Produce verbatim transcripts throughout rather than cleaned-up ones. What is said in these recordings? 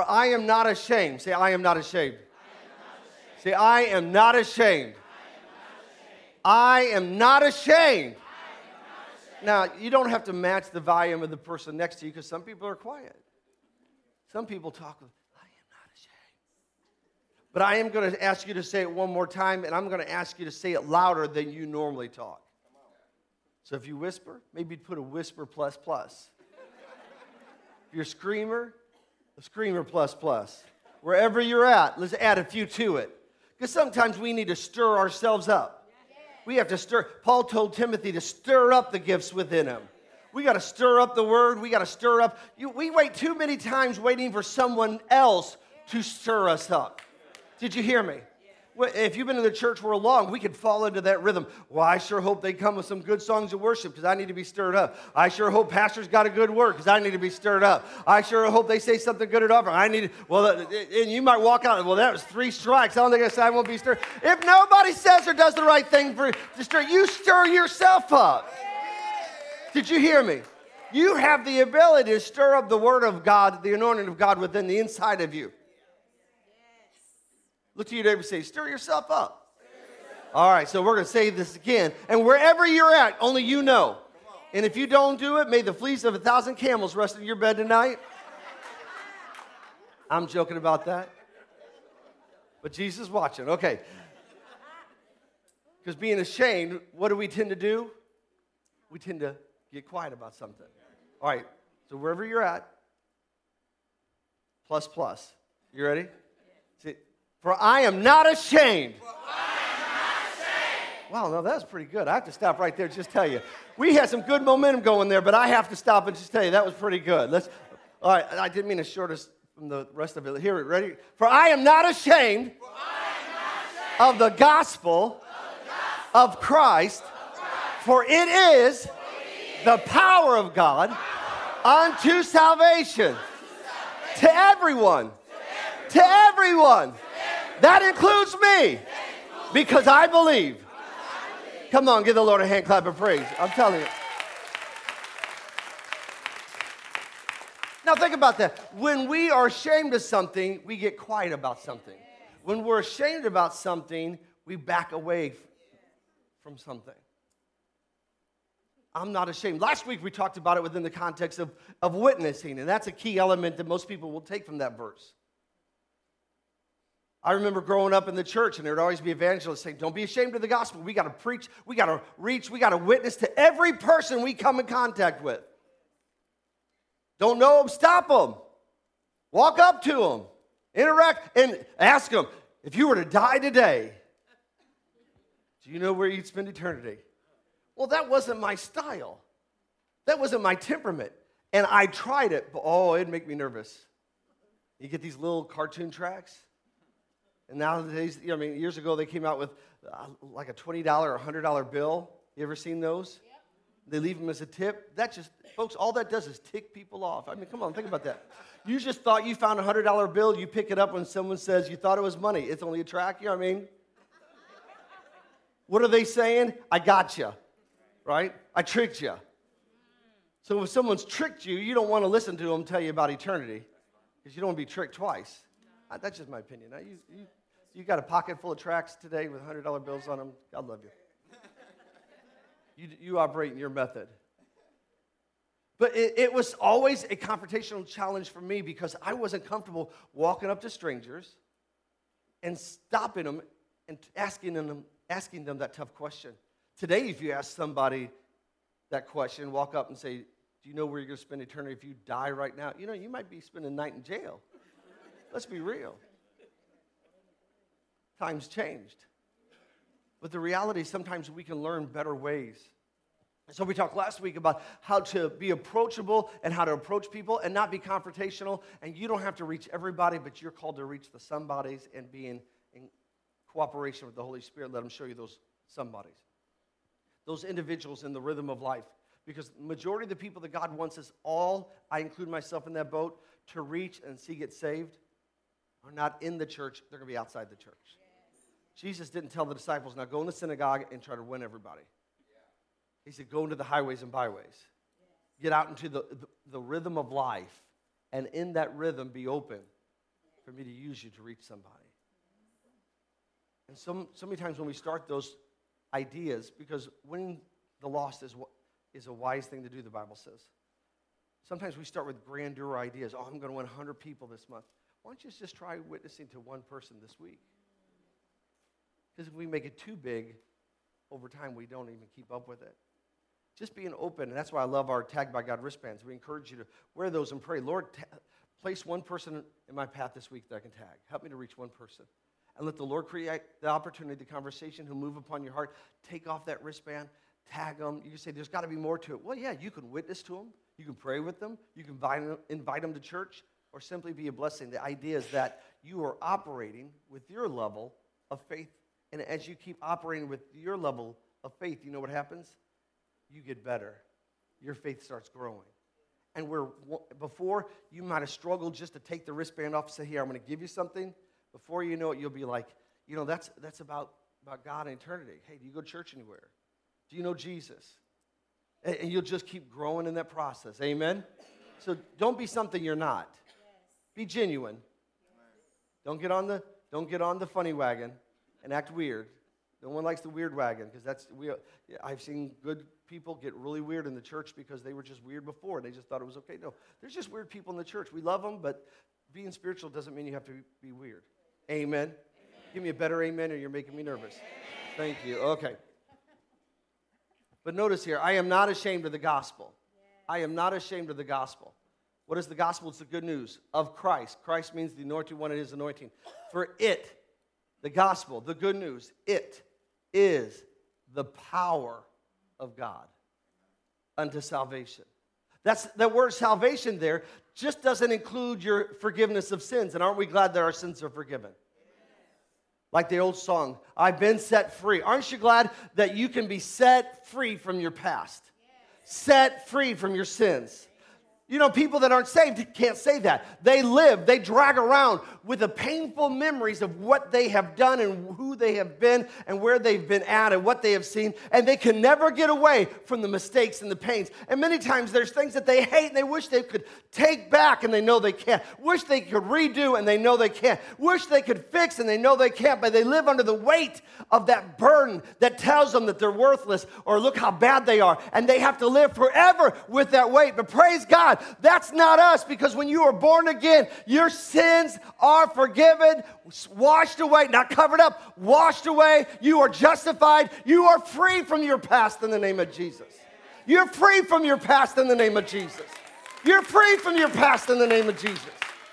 For I am not ashamed. Say, I am not ashamed. Say, I am not ashamed. I am not ashamed. Now, you don't have to match the volume of the person next to you because some people are quiet. Some people talk with, I am not ashamed. But I am going to ask you to say it one more time, and I'm going to ask you to say it louder than you normally talk. So if you whisper, maybe put a whisper plus plus. If you're a screamer, a screamer plus plus. Wherever you're at, let's add a few to it. Because sometimes we need to stir ourselves up. We have to stir. Paul told Timothy to stir up the gifts within him. We got to stir up the word. We got to stir up. You, we wait too many times waiting for someone else to stir us up. Did you hear me? If you've been in the church for a long, we could fall into that rhythm. Well, I sure hope they come with some good songs of worship because I need to be stirred up. I sure hope pastor's got a good word because I need to be stirred up. I sure hope they say something good at offering. I need to, well, and you might walk out, well, that was three strikes. I don't think I said I won't be stirred. If nobody says or does the right thing for to stir, you stir yourself up. Did you hear me? You have the ability to stir up the word of God, the anointing of God within the inside of you. Look to your neighbor and say, stir yourself up. Stir yourself. All right, so we're going to say this again. And wherever you're at, only you know. And if you don't do it, may the fleece of a thousand camels rest in your bed tonight. I'm joking about that. But Jesus is watching. Okay. Because being ashamed, what do we tend to do? We tend to get quiet about something. All right, so wherever you're at, plus plus. You ready? See, For I am not ashamed. For I am not ashamed. Wow, no, that's pretty good. I have to stop right there and just tell you. We had some good momentum going there, but I have to stop and just tell you that was pretty good. Let's. All right, I didn't mean to short us from the rest of it. Here, ready? For I am not ashamed, For I am not ashamed of the gospel, of, the gospel of, Christ, of Christ, for it is, for it is the power of God, power of unto, salvation, unto salvation to everyone, to everyone. To everyone. That includes me, because I believe. Come on, give the Lord a hand clap of praise. I'm telling you. Now think about that. When we are ashamed of something, we get quiet about something. When we're ashamed about something, we back away from something. I'm not ashamed. Last week we talked about it within the context of, of witnessing, and that's a key element that most people will take from that verse. I remember growing up in the church, and there would always be evangelists saying, don't be ashamed of the gospel. We got to preach, we got to reach, we got to witness to every person we come in contact with. Don't know them, stop them. Walk up to them. Interact and ask them, if you were to die today, do you know where you'd spend eternity? Well, that wasn't my style. That wasn't my temperament. And I tried it, but oh, it'd make me nervous. You get these little cartoon tracks. And nowadays, you know, I mean, years ago they came out with uh, like a twenty dollars or one hundred dollars bill. You ever seen those? Yep. They leave them as a tip. That just, folks, all that does is tick people off. I mean, come on, think about that. You just thought you found a one hundred dollars bill. You pick it up when someone says you thought it was money. It's only a track, you know what I mean? What are they saying? I got you, right? I tricked you. So if someone's tricked you, you don't want to listen to them tell you about eternity because you don't want to be tricked twice. Uh, that's just my opinion. Now, you, you, you got a pocket full of tracts today with one hundred dollars bills on them. God love you. You, you operate in your method. But it, it was always a confrontational challenge for me because I wasn't comfortable walking up to strangers and stopping them and asking them, asking them that tough question. Today, if you ask somebody that question, walk up and say, do you know where you're going to spend eternity if you die right now? You know, you might be spending the night in jail. Let's be real. Times changed. But the reality is sometimes we can learn better ways. So we talked last week about how to be approachable and how to approach people and not be confrontational. And you don't have to reach everybody, but you're called to reach the somebodies and be in, in cooperation with the Holy Spirit. Let him show you those somebodies. Those individuals in the rhythm of life. Because the majority of the people that God wants us all, I include myself in that boat, to reach and see get saved, are not in the church. They're going to be outside the church. Yes. Jesus didn't tell the disciples, now go in the synagogue and try to win everybody. Yeah. He said, go into the highways and byways. Yes. Get out into the, the, the rhythm of life. And in that rhythm, be open for me to use you to reach somebody. And so, so many times when we start those ideas, because winning the lost is, is a wise thing to do, the Bible says. Sometimes we start with grandeur ideas. Oh, I'm going to win one hundred people this month. Why don't you just try witnessing to one person this week? Because if we make it too big, over time we don't even keep up with it. Just being open, and that's why I love our Tag by God wristbands. We encourage you to wear those and pray. Lord, ta- place one person in my path this week that I can tag. Help me to reach one person. And let the Lord create the opportunity, the conversation, who move upon your heart. Take off that wristband, tag them. You can say, there's got to be more to it. Well, yeah, you can witness to them. You can pray with them. You can invite them, invite them to church, or simply be a blessing. The idea is that you are operating with your level of faith. And as you keep operating with your level of faith, you know what happens? You get better. Your faith starts growing. And where before you might have struggled just to take the wristband off and say, here, I'm going to give you something. Before you know it, you'll be like, you know, that's that's about, about God and eternity. Hey, do you go to church anywhere? Do you know Jesus? And, and you'll just keep growing in that process. Amen? So don't be something you're not. Be genuine. Don't get on the don't get on the funny wagon and act weird. No one likes the weird wagon, because that's we. I've seen good people get really weird in the church because they were just weird before and they just thought it was okay. No, there's just weird people in the church. We love them, but being spiritual doesn't mean you have to be weird. Amen. Amen. Give me a better amen, or you're making me nervous. Amen. Thank you. Okay. But notice here, I am not ashamed of the gospel. I am not ashamed of the gospel. What is the gospel? It's the good news of Christ. Christ means the anointed one and his anointing. For it, the gospel, the good news, it is the power of God unto salvation. That's the word salvation there just doesn't include your forgiveness of sins. And aren't we glad that our sins are forgiven? Like the old song, I've been set free. Aren't you glad that you can be set free from your past? Set free from your sins. You know, people that aren't saved can't say that. They live, they drag around with the painful memories of what they have done and who they have been and where they've been at and what they have seen, and they can never get away from the mistakes and the pains. And many times there's things that they hate and they wish they could take back, and they know they can't. Wish they could redo, and they know they can't. Wish they could fix, and they know they can't, but they live under the weight of that burden that tells them that they're worthless, or look how bad they are, and they have to live forever with that weight. But praise God, that's not us, because when you are born again, your sins are forgiven, washed away, not covered up, washed away. You are justified. You are free from your past in the name of Jesus. You're free from your past in the name of Jesus. You're free from your past in the name of Jesus.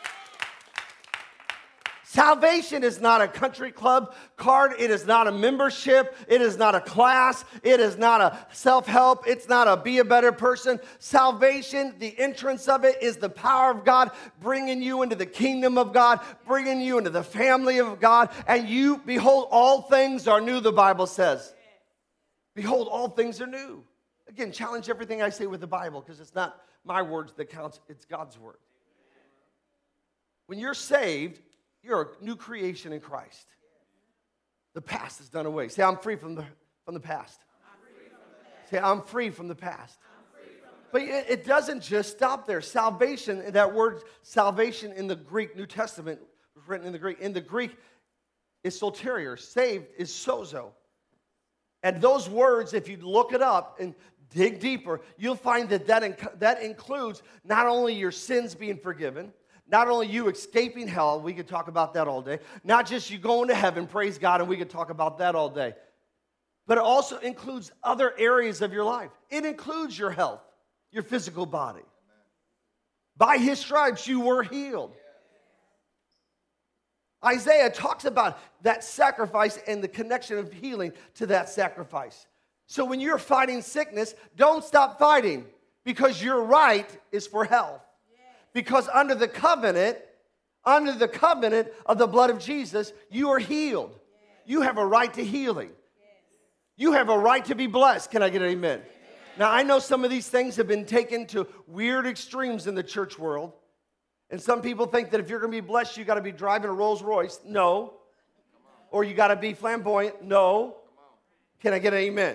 Salvation is not a country club card. It is not a membership. It is not a class. It is not a self-help. It's not a be a better person. Salvation, the entrance of it, is the power of God bringing you into the kingdom of God, bringing you into the family of God. And you, behold, all things are new, the Bible says. Behold, all things are new. Again, challenge everything I say with the Bible, because it's not my words that counts. It's God's word. When you're saved, you're a new creation in Christ. The past is done away. Say, I'm free from the, from the past. Say, I'm free from the past. But it, it doesn't just stop there. Salvation, that word salvation in the Greek, New Testament, written in the Greek. In the Greek, is soterior. Saved is sozo. And those words, if you look it up and dig deeper, you'll find that that, inc- that includes not only your sins being forgiven, not only you escaping hell, we could talk about that all day. Not just you going to heaven, praise God, and we could talk about that all day. But it also includes other areas of your life. It includes your health, your physical body. By his stripes you were healed. Isaiah talks about that sacrifice and the connection of healing to that sacrifice. So when you're fighting sickness, don't stop fighting, because your right is for health. Because under the covenant, under the covenant of the blood of Jesus, you are healed. You have a right to healing. You have a right to be blessed. Can I get an amen? Now, I know some of these things have been taken to weird extremes in the church world. And some people think that if you're going to be blessed, you got to be driving a Rolls Royce. No. Or you got to be flamboyant. No. Can I get an amen? Amen?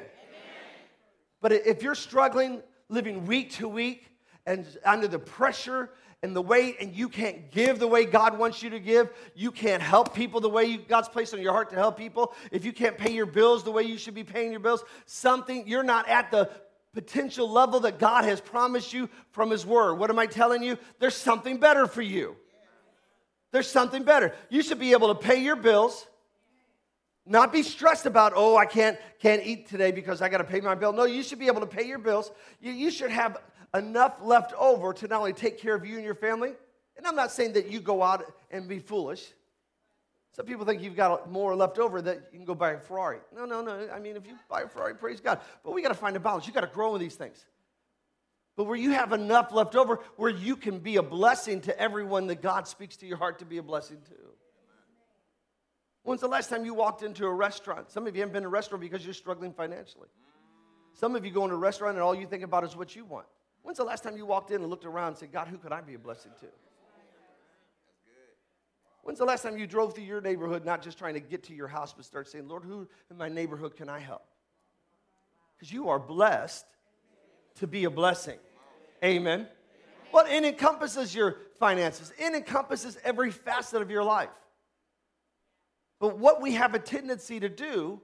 But if you're struggling, living week to week, and under the pressure and the way, and you can't give the way God wants you to give, you can't help people the way you, God's placed on your heart to help people, if you can't pay your bills the way you should be paying your bills, something, you're not at the potential level that God has promised you from His Word. What am I telling you? There's something better for you. There's something better. You should be able to pay your bills, not be stressed about, oh, I can't, can't eat today because I got to pay my bill. No, you should be able to pay your bills. You, you should have enough left over to not only take care of you and your family, and I'm not saying that you go out and be foolish. Some people think you've got more left over that you can go buy a Ferrari. No, no, no. I mean, if you buy a Ferrari, praise God. But we got to find a balance. You got to grow in these things. But where you have enough left over, where you can be a blessing to everyone that God speaks to your heart to be a blessing to. When's the last time you walked into a restaurant? Some of you haven't been to a restaurant because you're struggling financially. Some of you go into a restaurant and all you think about is what you want. When's the last time you walked in and looked around and said, God, who could I be a blessing to? When's the last time you drove through your neighborhood, not just trying to get to your house, but start saying, Lord, who in my neighborhood can I help? Because you are blessed to be a blessing. Amen. Well, it encompasses your finances. It encompasses every facet of your life. But what we have a tendency to do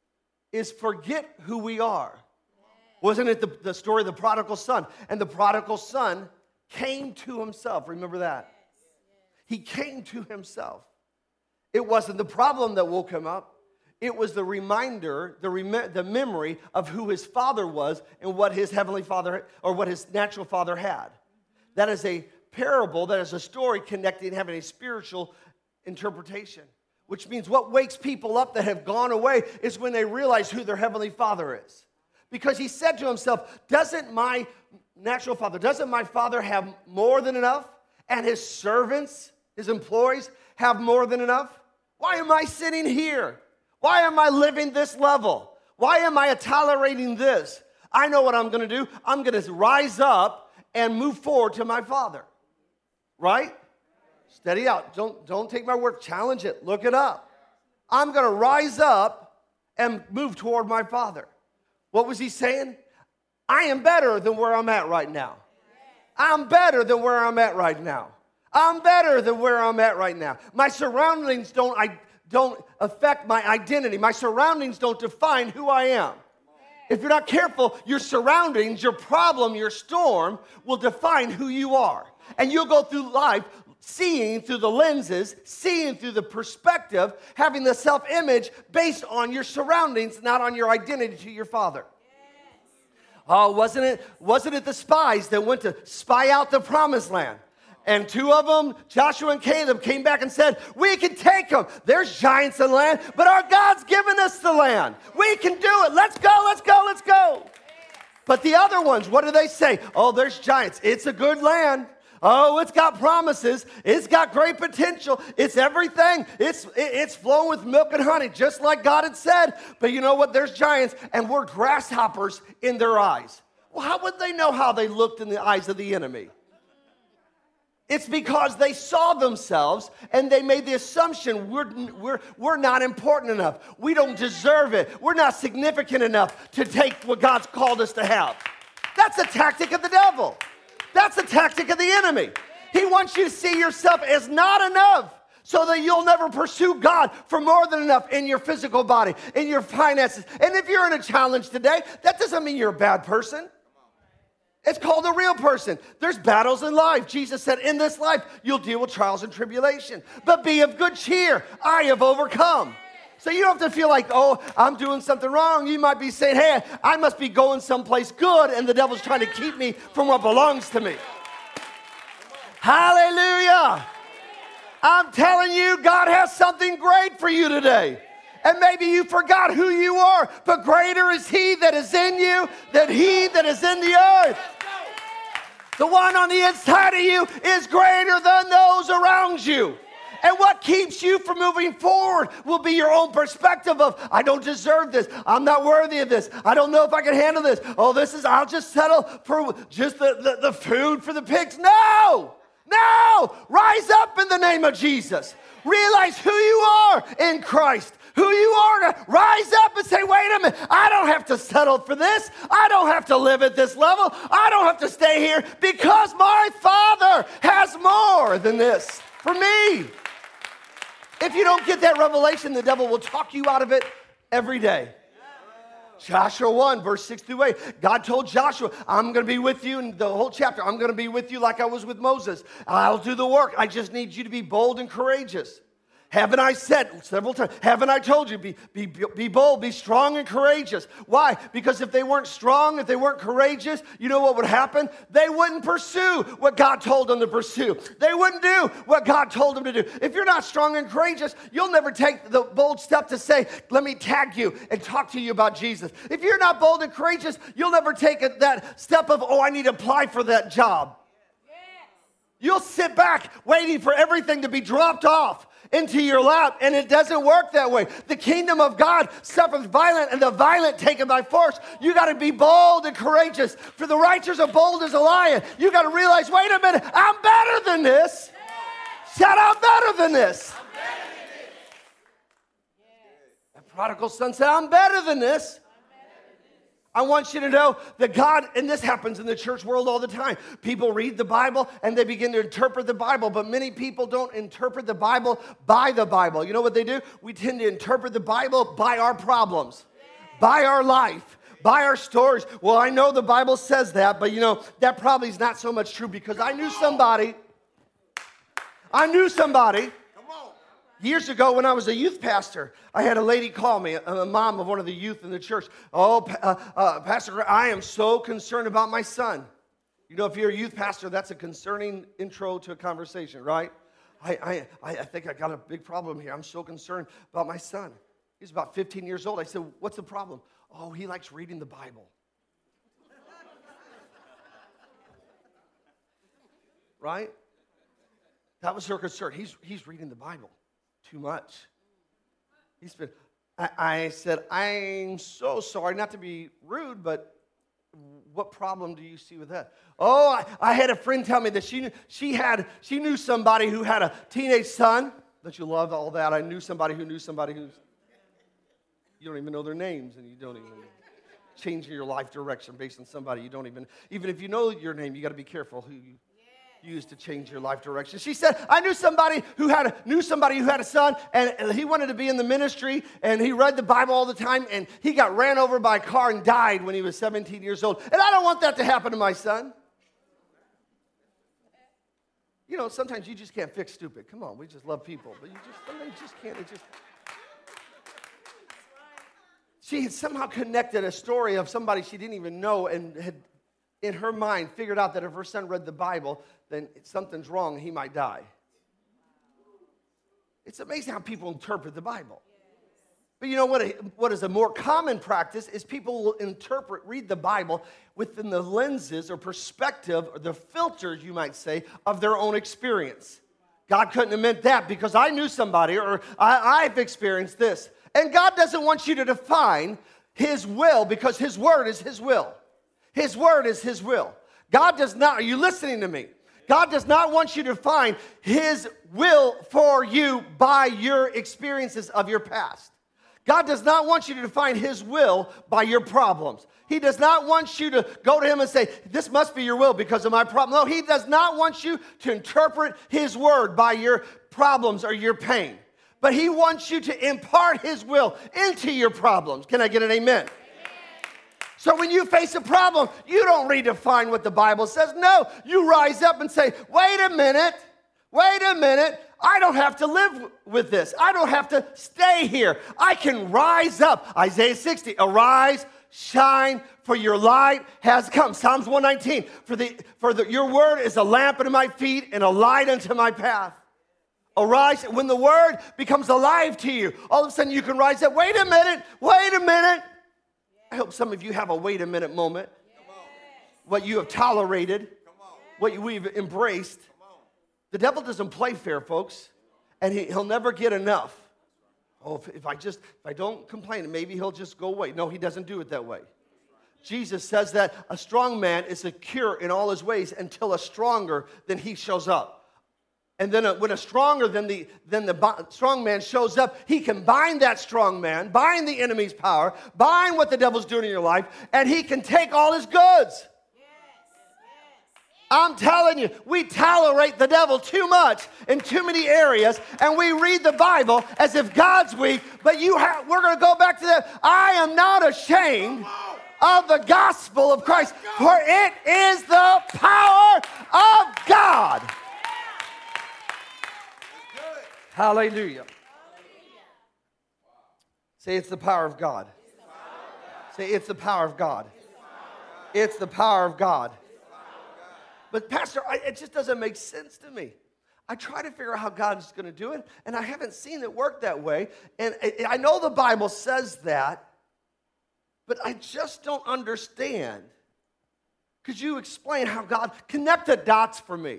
is forget who we are. Wasn't it the, the story of the prodigal son? And the prodigal son came to himself. Remember that? He came to himself. It wasn't the problem that woke him up. It was the reminder, the, rem- the memory of who his father was and what his heavenly father, or what his natural father had. That is a parable, that is a story connecting, having a spiritual interpretation. Which means what wakes people up that have gone away is when they realize who their heavenly father is. Because he said to himself, doesn't my natural father, doesn't my father have more than enough? And his servants, his employees, have more than enough? Why am I sitting here? Why am I living this level? Why am I tolerating this? I know what I'm going to do. I'm going to rise up and move forward to my father. Right? Steady out. Don't, don't take my word. Challenge it. Look it up. I'm going to rise up and move toward my father. What was he saying? I am better than where I'm at right now. I'm better than where I'm at right now. I'm better than where I'm at right now. My surroundings don't, I, don't affect my identity. My surroundings don't define who I am. If you're not careful, your surroundings, your problem, your storm will define who you are. And you'll go through life seeing through the lenses, seeing through the perspective, having the self-image based on your surroundings, not on your identity to your father. Yes. Oh, wasn't it, wasn't it the spies that went to spy out the promised land? And two of them, Joshua and Caleb, came back and said, we can take them. There's giants in the land, but our God's given us the land. We can do it. Let's go, let's go, let's go. But the other ones, what do they say? Oh, there's giants. It's a good land. Oh, it's got promises. It's got great potential. It's everything. It's it's flowing with milk and honey, just like God had said. But you know what? There's giants, and we're grasshoppers in their eyes. Well, how would they know how they looked in the eyes of the enemy? It's because they saw themselves, and they made the assumption we're, we're, we're not important enough. We don't deserve it. We're not significant enough to take what God's called us to have. That's a tactic of the devil. That's the tactic of the enemy. He wants you to see yourself as not enough so that you'll never pursue God for more than enough in your physical body, in your finances. And if you're in a challenge today, that doesn't mean you're a bad person. It's called a real person. There's battles in life. Jesus said, in this life, you'll deal with trials and tribulation. But be of good cheer. I have overcome. So you don't have to feel like, oh, I'm doing something wrong. You might be saying, hey, I must be going someplace good, and the devil's trying to keep me from what belongs to me. Hallelujah. I'm telling you, God has something great for you today. And maybe you forgot who you are, but greater is he that is in you than he that is in the earth. The one on the inside of you is greater than those around you. And what keeps you from moving forward will be your own perspective of, I don't deserve this. I'm not worthy of this. I don't know if I can handle this. Oh, this is, I'll just settle for just the, the, the food for the pigs. No, no, rise up in the name of Jesus. Realize who you are in Christ. who you are to rise up and say, wait a minute, I don't have to settle for this. I don't have to live at this level. I don't have to stay here because my Father has more than this for me. If you don't get that revelation, the devil will talk you out of it every day. Joshua one, verse six through eight. God told Joshua, I'm going to be with you in the whole chapter. I'm going to be with you like I was with Moses. I'll do the work. I just need you to be bold and courageous. Haven't I said several times, haven't I told you, be, be, be bold, be strong and courageous. Why? Because if they weren't strong, if they weren't courageous, you know what would happen? They wouldn't pursue what God told them to pursue. They wouldn't do what God told them to do. If you're not strong and courageous, you'll never take the bold step to say, let me tag you and talk to you about Jesus. If you're not bold and courageous, you'll never take it, that step of, oh, I need to apply for that job. Yes. You'll sit back waiting for everything to be dropped off into your lap, and it doesn't work that way. The kingdom of God suffers violent, and the violent take it by force. You got to be bold and courageous. For the righteous are bold as a lion. You got to realize, wait a minute, I'm better than this. Shout out, better than this. The prodigal son said, I'm better than this. I want you to know that God, and this happens in the church world all the time. People read the Bible and they begin to interpret the Bible, but many people don't interpret the Bible by the Bible. You know what they do? We tend to interpret the Bible by our problems, by our life, by our stories. Well, I know the Bible says that, but you know, that probably is not so much true because I knew somebody, I knew somebody. Years ago, when I was a youth pastor, I had a lady call me, a, a mom of one of the youth in the church. Oh, uh, uh, Pastor, I am so concerned about my son. You know, if you're a youth pastor, that's a concerning intro to a conversation, right? I, I, I think I got a big problem here. I'm so concerned about my son. He's about fifteen years old. I said, what's the problem? Oh, he likes reading the Bible. Right? That was her concern. He's, he's reading the Bible. Too much. He's been, I, I said, I'm so sorry, not to be rude, but what problem do you see with that? Oh, I, I had a friend tell me that she knew, she had she knew somebody who had a teenage son. Don't you love all that? I knew somebody who knew somebody who's, you don't even know their names, and you don't even change your life direction based on somebody you don't even, even if you know your name, you got to be careful who you used to change your life direction. She said, I knew somebody who had a, knew somebody who had a son, and, and he wanted to be in the ministry, and he read the Bible all the time, and he got ran over by a car and died when he was seventeen years old. And I don't want that to happen to my son. You know, sometimes you just can't fix stupid. Come on, we just love people, but you just sometimes you just can't. It just. She had somehow connected a story of somebody she didn't even know and had, in her mind, figured out that if her son read the Bible, then something's wrong, he might die. It's amazing how people interpret the Bible. But you know what, what is a more common practice is people will interpret, read the Bible within the lenses or perspective, or the filters, you might say, of their own experience. God couldn't have meant that because I knew somebody, or I, I've experienced this. And God doesn't want you to define His will because His word is His will. His word is His will. God does not, are you listening to me? God does not want you to find His will for you by your experiences of your past. God does not want you to define His will by your problems. He does not want you to go to Him and say, this must be your will because of my problem. No, He does not want you to interpret His word by your problems or your pain. But He wants you to impart His will into your problems. Can I get an amen? So when you face a problem, you don't redefine what the Bible says. No, you rise up and say, wait a minute, wait a minute. I don't have to live with this. I don't have to stay here. I can rise up. Isaiah sixty, arise, shine, for your light has come. Psalms one nineteen, for the for the, your word is a lamp unto my feet and a light unto my path. Arise. When the word becomes alive to you, all of a sudden you can rise up. Wait a minute, wait a minute. I hope some of you have a wait a minute moment. What you have tolerated, what we've embraced. The devil doesn't play fair, folks, and he, he'll never get enough. Oh, if, if I just, if I don't complain, maybe he'll just go away. No, he doesn't do it that way. Jesus says that a strong man is secure in all his ways until a stronger than he shows up. And then a, when a stronger than the, than the strong man shows up, he can bind that strong man, bind the enemy's power, bind what the devil's doing in your life, and he can take all his goods. I'm telling you, we tolerate the devil too much in too many areas, and we read the Bible as if God's weak, but you have, we're going to go back to that. I am not ashamed of the gospel of Christ, for it is the power of God. Hallelujah. Say, it's the power of God. Say, it's the power of God. It's the power of God. But Pastor, I, it just doesn't make sense to me. I try to figure out how God is going to do it, and I haven't seen it work that way. And I, I know the Bible says that, but I just don't understand. Could you explain how God, connect the dots for me?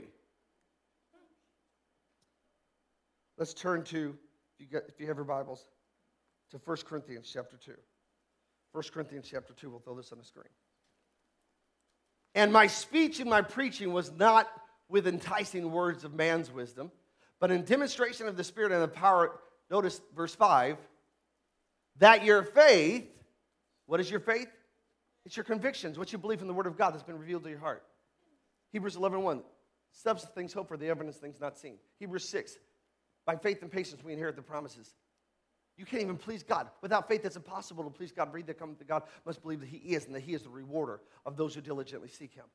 Let's turn to, if you, got, if you have your Bibles, to First Corinthians chapter two. First Corinthians chapter two, we'll throw this on the screen. And my speech and my preaching was not with enticing words of man's wisdom, but in demonstration of the Spirit and the power, notice verse five, that your faith, what is your faith? It's your convictions, what you believe in the Word of God that's been revealed to your heart. Hebrews eleven one, substance of things hoped for, the evidence of things not seen. Hebrews six, by faith and patience we inherit the promises. You can't even please God. Without faith, it's impossible to please God. Read that cometh to God must believe that he is, and that he is the rewarder of those who diligently seek him.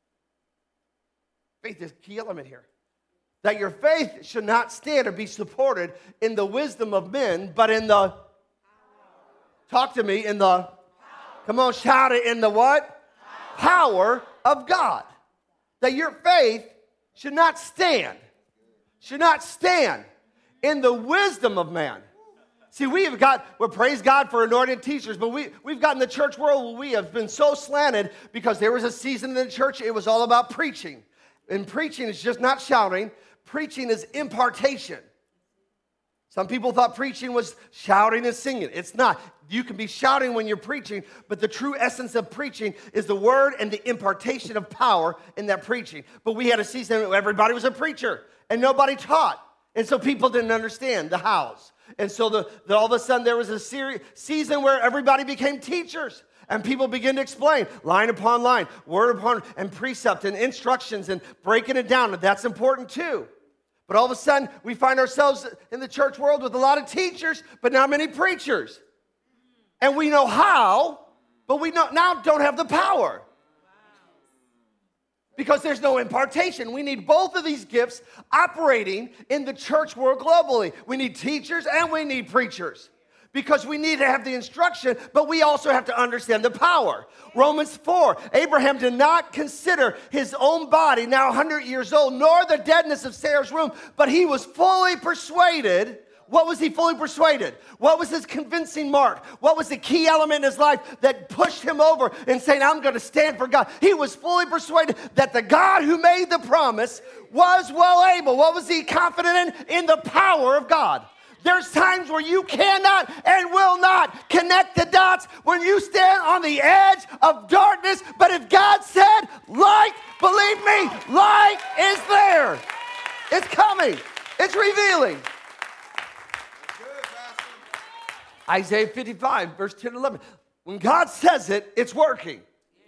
Faith is a key element here. That your faith should not stand or be supported in the wisdom of men, but in the, talk to me, in the, come on, shout it, in the what? Power of God. That your faith should not stand, should not stand in the wisdom of man. See, we have got, well, praise God for anointed teachers, but we, we've gotten the church world where we have been so slanted because there was a season in the church, it was all about preaching. And preaching is just not shouting. Preaching is impartation. Some people thought preaching was shouting and singing. It's not. You can be shouting when you're preaching, but the true essence of preaching is the word and the impartation of power in that preaching. But we had a season where everybody was a preacher and nobody taught. And so people didn't understand the hows. And so the, the, all of a sudden there was a seri- season where everybody became teachers. And people begin to explain line upon line, word upon, and precept and instructions and breaking it down. And that's important too. But all of a sudden we find ourselves in the church world with a lot of teachers, but not many preachers. And we know how, but we not, now don't have the power. Because there's no impartation. We need both of these gifts operating in the church world globally. We need teachers and we need preachers. Because we need to have the instruction, but we also have to understand the power. Romans four, Abraham did not consider his own body, now one hundred years old, nor the deadness of Sarah's womb, but he was fully persuaded. What was he fully persuaded? What was his convincing mark? What was the key element in his life that pushed him over and saying, I'm going to stand for God? He was fully persuaded that the God who made the promise was well able. What was he confident in? In the power of God. There's times where you cannot and will not connect the dots when you stand on the edge of darkness. But if God said, light, believe me, light is there. It's coming. It's revealing. Isaiah fifty-five, verse ten and eleven. When God says it, it's working.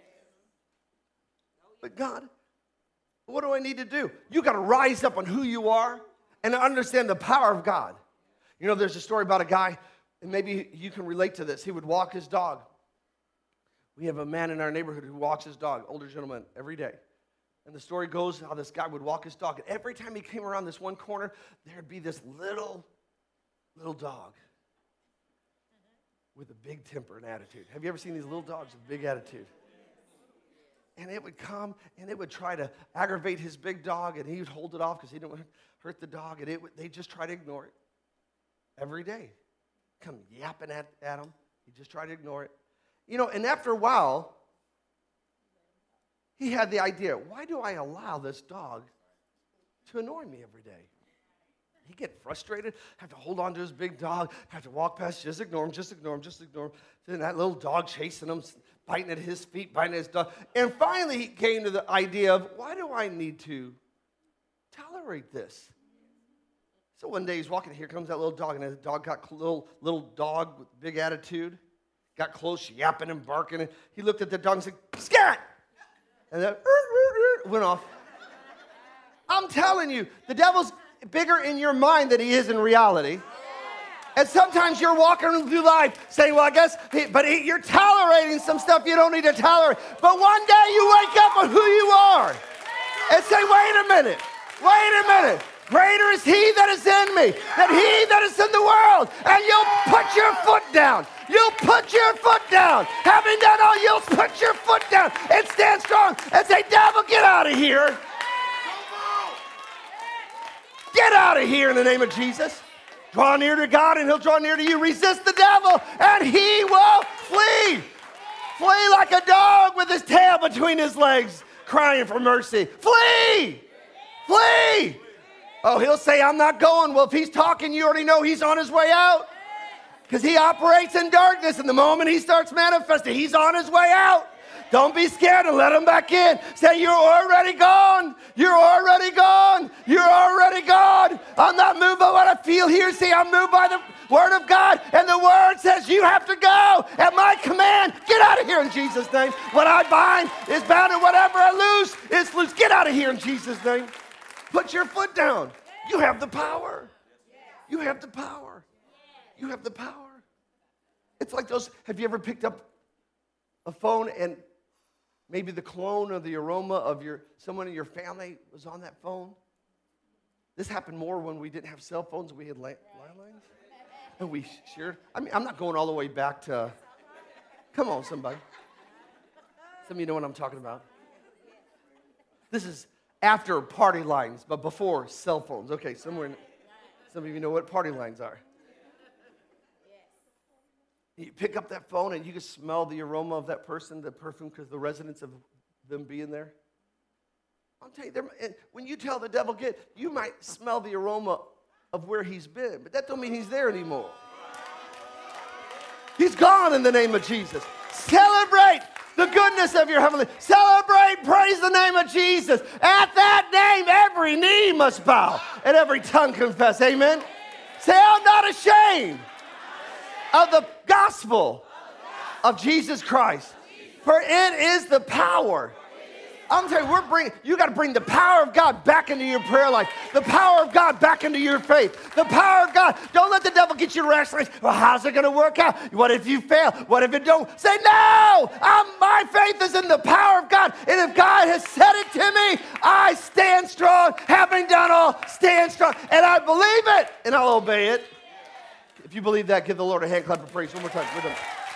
But God, what do I need to do? You got to rise up on who you are and understand the power of God. You know, there's a story about a guy, and maybe you can relate to this. He would walk his dog. We have a man in our neighborhood who walks his dog, older gentleman, every day. And the story goes how this guy would walk his dog. And every time he came around this one corner, there'd be this little, little dog with a big temper and attitude. Have you ever seen these little dogs with big attitude? And it would come, and it would try to aggravate his big dog, and he would hold it off because he didn't want to hurt the dog, and it would, they'd just try to ignore it every day. Come yapping at, at him. He'd just try to ignore it. You know, and after a while, he had the idea, why do I allow this dog to annoy me every day? He'd get frustrated, have to hold on to his big dog, have to walk past, just ignore him, just ignore him, just ignore him. Then that little dog chasing him, biting at his feet, biting at his dog. And finally he came to the idea of, why do I need to tolerate this? So one day he's walking, here comes that little dog, and the dog got little, little dog with big attitude. Got close, yapping and barking. And he looked at the dog and said, scat! And then went off. I'm telling you, the devil's bigger in your mind than he is in reality. And sometimes you're walking through life saying, well, I guess, he, but he, you're tolerating some stuff you don't need to tolerate. But one day you wake up on who you are and say, wait a minute, wait a minute. Greater is he that is in me than he that is in the world. And you'll put your foot down. You'll put your foot down. Having done all, you'll put your foot down and stand strong and say, devil, get out of here. Get out of here in the name of Jesus. Draw near to God and he'll draw near to you. Resist the devil and he will flee. Flee like a dog with his tail between his legs, crying for mercy. Flee. Flee. Oh, he'll say, I'm not going. Well, if he's talking, you already know he's on his way out. Because he operates in darkness, and the moment he starts manifesting, he's on his way out. Don't be scared and let him back in. Say, you're already gone. You're already gone. You're already gone. I'm not moved by what I feel here. See, I'm moved by the word of God, and the word says you have to go. At my command, get out of here in Jesus' name. What I bind is bound, and whatever I loose is loose. Get out of here in Jesus' name. Put your foot down. You have the power. You have the power. You have the power. It's like those, have you ever picked up a phone and maybe the cologne or the aroma of your someone in your family was on that phone? This happened more when we didn't have cell phones. We had landlines. And we shared. I mean, I'm not going all the way back to, come on, somebody. Some of you know what I'm talking about. This is after party lines, but before cell phones. Okay, somewhere, in, some of you know what party lines are. You pick up that phone and you can smell the aroma of that person, the perfume, because the resonance of them being there. I'll tell you, when you tell the devil, get, you might smell the aroma of where he's been, but that don't mean he's there anymore. He's gone in the name of Jesus. Celebrate the goodness of your heavenly. Celebrate, praise the name of Jesus. At that name, every knee must bow and every tongue confess. Amen. Say, I'm not ashamed of the gospel of Jesus Christ, for it is the power. I'm telling you, we're bringing, you got to bring the power of God back into your prayer life, the power of God back into your faith, the power of God. Don't let the devil get you to rationalize. Well, how's it going to work out? What if you fail? What if it don't? Say, no, I'm, my faith is in the power of God. And if God has said it to me, I stand strong. Having done all, stand strong. And I believe it, and I'll obey it. If you believe that, give the Lord a hand clap of praise one more time. We're done.